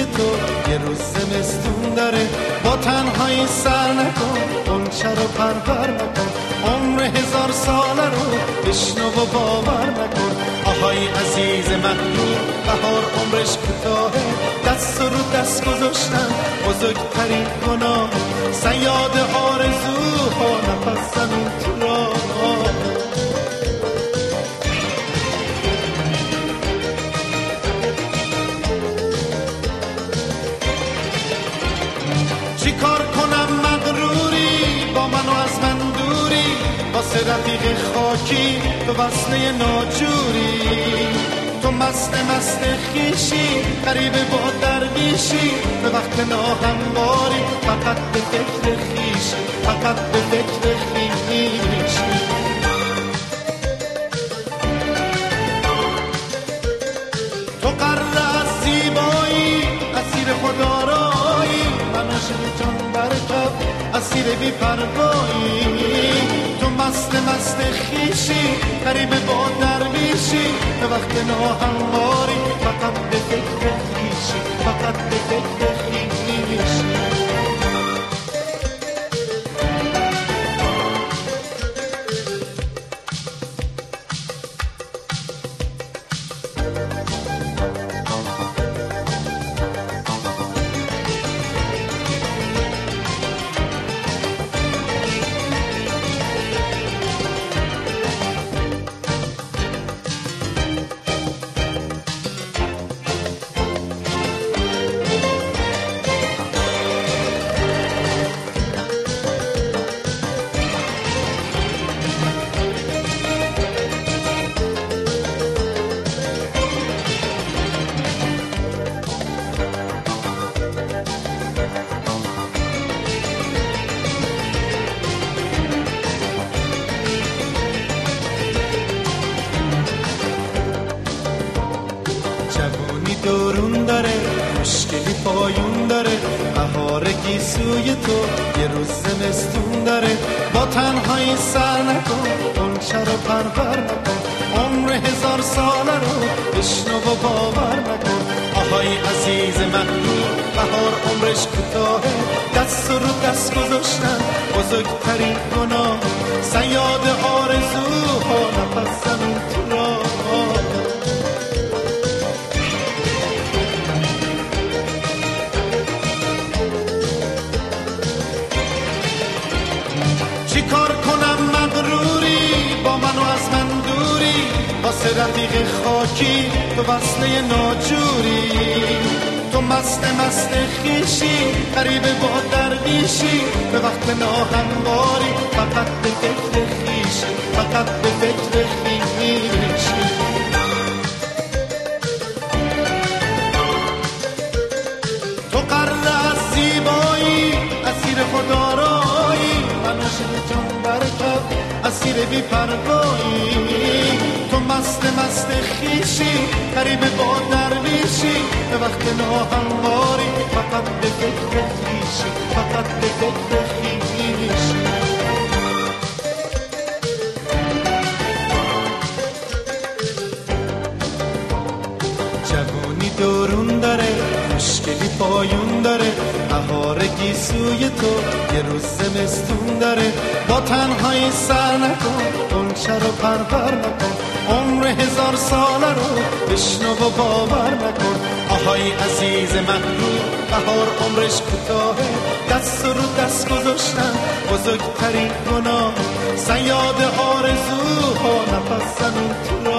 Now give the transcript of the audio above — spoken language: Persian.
تو یه روز زمستون داره، با تنهایی سر نکن، غنچه رو پرور نکن، عمر 1000 ساله رو بشنو و باور نکن. آهای عزیز محبوب، بهار عمرش کوتاهه، دست رو دست گذاشتن بزرگترین گناه، صیاد آرزوها نفس زمین تو راه. چی کار کنم مغروری با من و از من دوری، واسه رفیق خاکی تو وصله ناجوری، تو مست خیشی غریبه با درویشی، به وقت ناهمواری فقط به فکر خیشی، فقط به فکر خیشی. تو قرر از زیبایی اسیر خدارایی، من عاشق جان برکت اسیر بی پروایی، تو مست خیشی غریبه با درویشی، به وقت ناهمواری فقط به فکر خیشی، فقط به فکر خیشی. دورون داره، مشکلی پایون داره، بهار گیسوی تو یه روز زمستون داره، با تنهایی سر نکن، غنچه رو پرور نکن، عمر 1000 ساله رو بشنو و باور نکن. آهای عزیز محبوب، بهار عمرش کوتاهه، دست رو دست گذاشتن بزرگترین گناه، صیاد آرزوها نفس زمین تو راه. چی کار کنم مغروری با من و از من دوری، واسه رفیق خاکی تو وصله ناجوری، تو مست خیشی غریبه با درویشی، به وقت ناهمواری فقط به فکر خیشی، فقط به فکر خیشی. تو قرر از زیبایی اسیر خدارایی، من عاشق جان برکت اسیر بی پروایی، تو مست خیشی غریبه با درویشی، به وقت ناهمواری فقط به فکر خیشی، فقط به فکر خیشی. جوانی دورون داره، مشکلی پایون داره، بهار گیسوی تو یه روز زمستون داره، با تنهایی سر نکن، غنچه رو پرور نکن، عمر 1000 ساله رو بشنو و باور نکن. آهای عزیز محبوب، بهار عمرش کوتاهه، دست رو دست گذاشتن بزرگترین گناه، صیاد آرزوها نفس زمین تو